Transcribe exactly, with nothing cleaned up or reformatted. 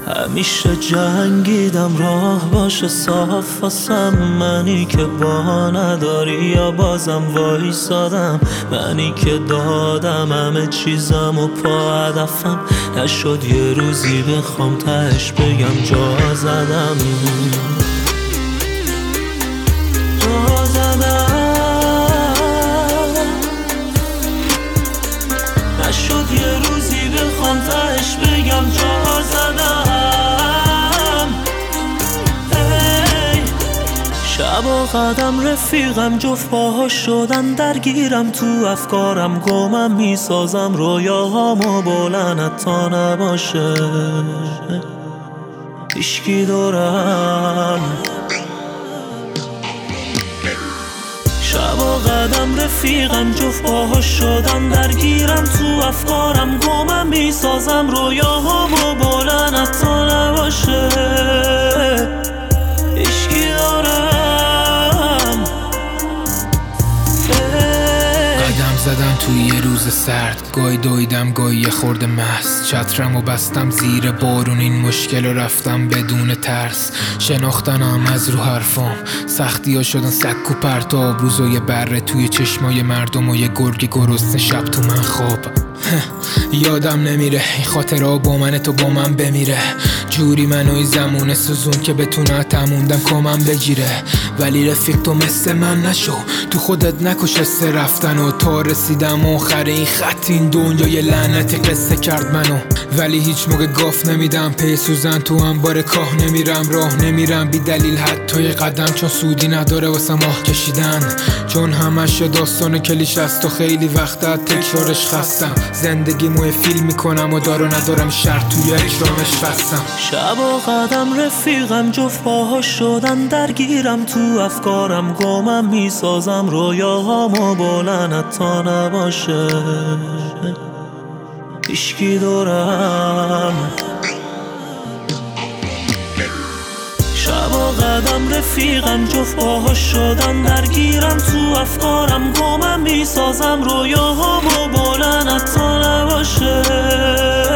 همیشه جنگیدم راه باشه صاف واسم، منی که با نداری یا بازم وایسادم، منی که دادم همه چیزم و پا هدفم نشد یه روزی بخوام تهش بگم جا زدم جا زدم نشد یه روزی بخوام تهش بگم جا زدم. شب و قدم رفیقم جفت باها شدن درگیرم، تو افکارم گمم میسازم رویاهامو بلند تا نباشه هیچکی دورم. شب و قدم رفیقم جفت باها شدن درگیرم، تو افکارم گمم میسازم رویاهامو بلند تا نباشه هیچکی دورم. زدم توی یه روز سرد، گاهی دویدم گاهی یه خورده مست، چترم و بستم زیر بارون این مشکل رو رفتم بدون ترس. شناختنم از رو حرفام سختی ها شدن سک و پرتاب، روزای بره توی چشمای مردم و یه گرگ گرسنه شب تو من خواب. یادم نمیره این خاطرها با من تو با من بمیره، جوری منوی زمونه سوزون که بتونه تموندم کامم بگیره. ولی رفیق تو مثل من نشو، تو خودت نکش قصه رفتن و تا رسیدم آخر این خط این دنیای لعنتی قصه کرد منو. ولی هیچ موقع گاف نمیدم پی سوزن تو انبار کاه نمیرم راه نمیرم بی دلیل حتی یه قدم، چون سودی نداره واسه ماه کشیدن، چون همش داستان کلیش است و خیلی وقت تکرارش خستم. زندگیمو یه فیلم میکنم و دارو ندارم شرط توی اکرامش بستم. شب و قدم رفیقم جفت باها شدن درگیرم، تو افکارم گمم میسازم رویاهامو بلند تا نباشه هیچکی دورم. شب و قدم رفیقم جفت باها شدن درگیرم، تو افکارم گمم میسازم رویاهامو بلند تا نباشه